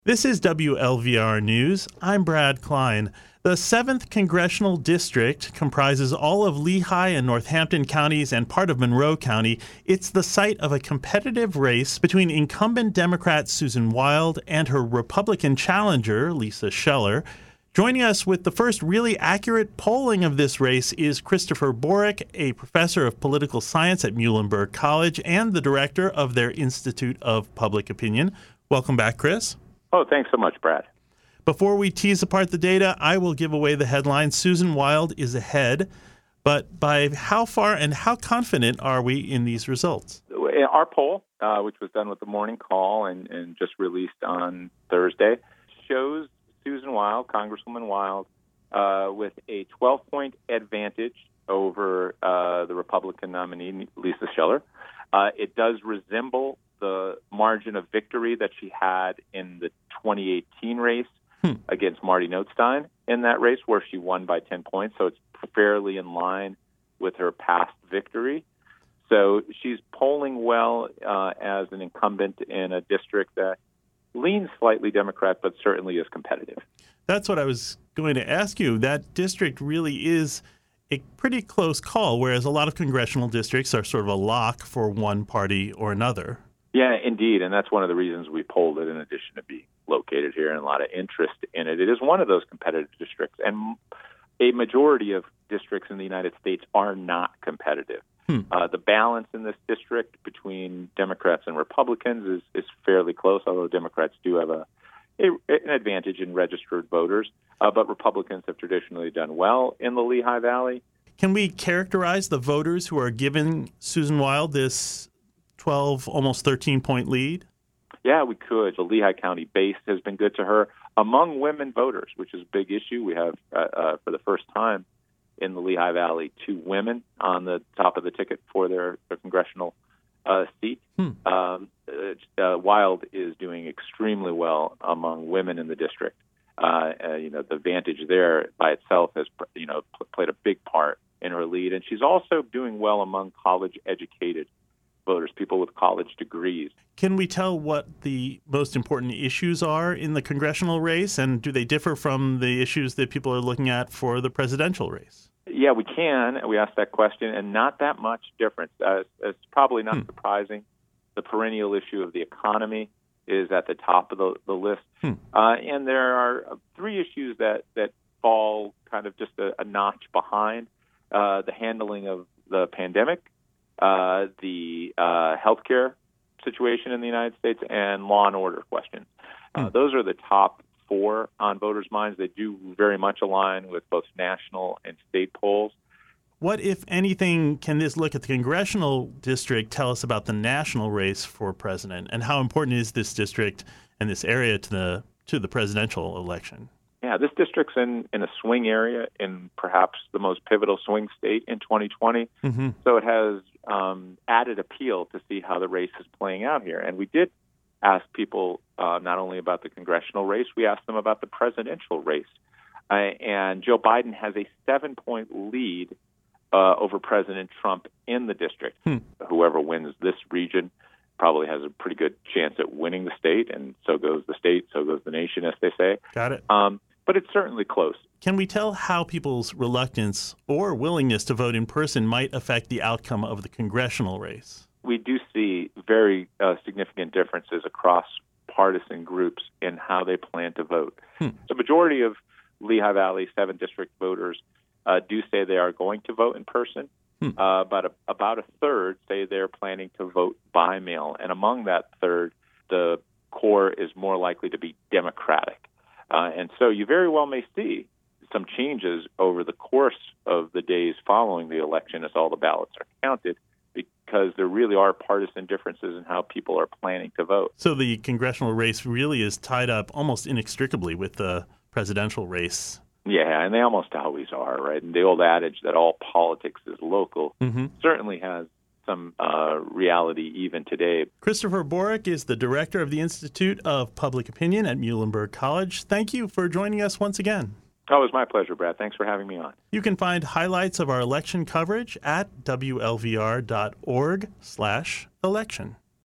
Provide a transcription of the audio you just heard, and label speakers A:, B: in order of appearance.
A: This is WLVR News. I'm Brad Klein. The 7th Congressional District comprises all of Lehigh and Northampton counties and part of Monroe County. It's the site of a competitive race between incumbent Democrat Susan Wild and her Republican challenger, Lisa Scheller. Joining us with the first really accurate polling of this race is Christopher Borick, a professor of political science at Muhlenberg College and the director of their Institute of Public Opinion. Welcome back, Chris.
B: Oh, thanks so much, Brad.
A: Before we tease apart the data, I will give away the headline. Susan Wild is ahead, but by how far and how confident are we in these results?
B: Our poll, which was done with the morning call and just released on Thursday, shows Susan Wild, Congresswoman Wild, with a 12-point advantage over the Republican nominee, Lisa Scheller. It does resemble the margin of victory that she had in the 2018 race against Marty Notstein in that race, where she won by 10 points. So it's fairly in line with her past victory. So she's polling well as an incumbent in a district that leans slightly Democrat, but certainly is competitive.
A: That's what I was going to ask you. That district really is a pretty close call, whereas a lot of congressional districts are sort of a lock for one party or another.
B: Yeah, indeed, and that's one of the reasons we polled it, in addition to being located here and a lot of interest in it. It is one of those competitive districts, and a majority of districts in the United States are not competitive. The balance in this district between Democrats and Republicans is fairly close, although Democrats do have an advantage in registered voters, but Republicans have traditionally done well in the Lehigh Valley.
A: Can we characterize the voters who are giving Susan Wild this 12, almost 13-point lead?
B: Yeah, we could. The Lehigh County base has been good to her. Among women voters, which is a big issue, we have, for the first time in the Lehigh Valley, 2 women on the top of the ticket for their congressional seat. Wild is doing extremely well among women in the district. The advantage there by itself has, played a big part in her lead. And she's also doing well among college-educated voters, people with college degrees.
A: Can we tell what the most important issues are in the congressional race, and do they differ from the issues that people are looking at for the presidential race?
B: Yeah, we can. We asked that question, and not that much difference. It's probably not surprising. The perennial issue of the economy is at the top of the list. And there are 3 issues that fall kind of just a notch behind. The handling of the pandemic, the healthcare situation in the United States, and law and order questions. Those are the top 4 on voters' minds. They do very much align with both national and state polls.
A: What, if anything, can this look at the congressional district tell us about the national race for president, and how important is this district and this area to the presidential election?
B: Yeah, this district's in a swing area, in perhaps the most pivotal swing state in 2020. So it has added appeal to see how the race is playing out here. And we did ask people not only about the congressional race, we asked them about the presidential race. And Joe Biden has a 7-point lead over President Trump in the district. Whoever wins this region probably has a pretty good chance at winning the state, and so goes the state, so goes the nation, as they say.
A: Got it.
B: But it's certainly close.
A: Can we tell how people's reluctance or willingness to vote in person might affect the outcome of the congressional race?
B: We do see very significant differences across partisan groups in how they plan to vote. The majority of Lehigh Valley 7th District voters do say they are going to vote in person. But about a third say they're planning to vote by mail. And among that third, the core is more likely to be Democratic. And so you very well may see some changes over the course of the days following the election as all the ballots are counted, because there really are partisan differences in how people are planning to vote.
A: So the congressional race really is tied up almost inextricably with the presidential race.
B: Yeah, and they almost always are, right? And the old adage that all politics is local certainly has some reality even today.
A: Christopher Borick is the director of the Institute of Public Opinion at Muhlenberg College. Thank you for joining us once again.
B: Oh, it was my pleasure, Brad. Thanks for having me on.
A: You can find highlights of our election coverage at WLVR.org/election.